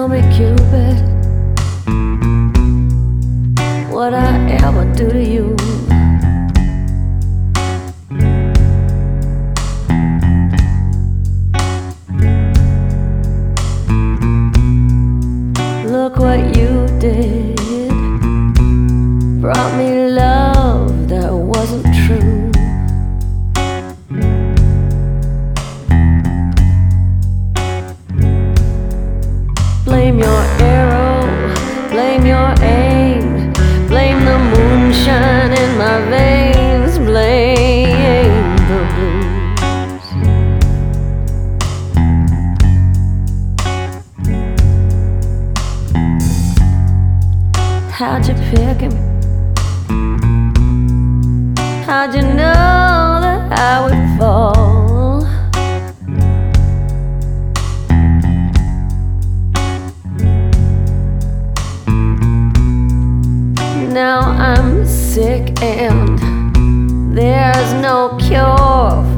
Tell me, Cupid, what I ever do to you? Look what you did. Brought me love that wasn't true. Blame your arrow, blame your aim, blame the moonshine in my veins, blame the blues. How'd you pick him? How'd you know that I would fall? Now I'm sick and there's no cure